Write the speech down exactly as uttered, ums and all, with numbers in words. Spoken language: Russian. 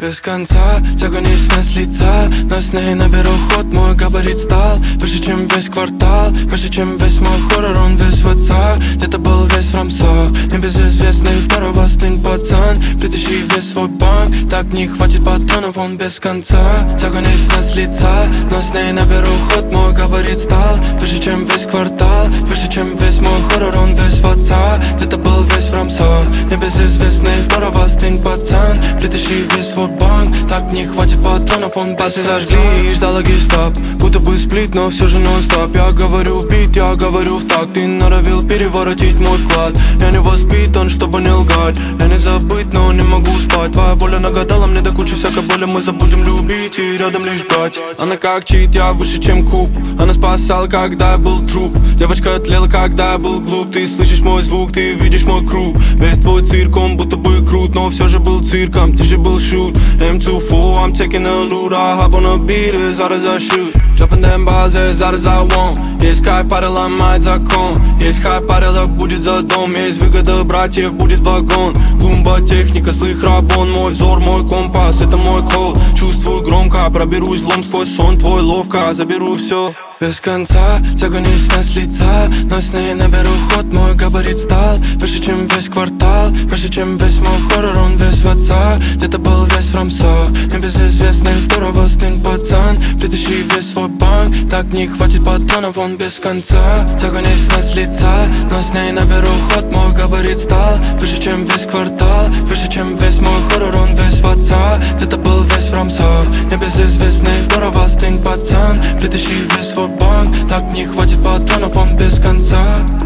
без конца, тяга не снять с лица, но с ней наберу ход, мой габарит стал выше, чем весь квартал, выше, чем весь мой хоррор, он весь в отца. Где-то был весь в рамсах, небезызвестный, здорово стынь, пацан. Притащи весь свой банк, так не хватит патронов, он без конца. Тяга не снять с лица, но с ней наберу ход, мой габарит стал выше, чем весь квартал, выше, чем весь мой хоррор, он весь в отца. Где-то был весь в рамсах, небезызвестный, здорово стынь, пацан. Притащи весь свой банк, так не хватит патронов, он басы зажгли и ждала гестап. Будто бы сплит, но все же нон-стоп. Я говорю в бит, я говорю в так. Ты норовил переворотить мой вклад. Я не воспитан, чтобы не лгать. Я не забыть, но не могу спать. Твоя воля нагадала мне до кучи всякой боли. Мы забудем любить и рядом лишь брать. Она как чит, я выше, чем куб. Она спасала, когда я был труп. Девочка тлела, когда я был глуп. Ты слышишь мой звук, ты видишь мой круг. Весь твой цирк, он будто бы крут, но все же был цирком, ты же был shoot. эм two four, I'm taking a loot. I hop on a beat, и зараз I shoot. Dropping them bars, и зараз I want. Есть кайф, пара ломает закон. Есть хайп, парилок будет за дом. Есть выгода братьев, будет вагон. Клумба, техника, злых рабон. Мой взор, мой компас, это мой код. Чувствую громко, проберусь взлом сквозь сон твой ловко. Заберу все без конца, тяга не снять с лица, но с ней наберу ход, мой габарит стал выше, чем весь квартал, выше, чем весь мой хоррор, он весь в отца. Где-то был весь в рамсах, небезызвестный, здорово стынь, пацан. Притащи весь свой банк, так не хватит патронов, он без конца. Тяга не снять с лица, но с ней наберу ход, мой габарит стал выше, чем весь квартал, выше, чем весь мой хоррор, он весь в отца. Где-то был весь в рамсах, небезызвестный, здорово стынь, пацан. Притащи весь свой банк, так не хватит патронов, он без конца.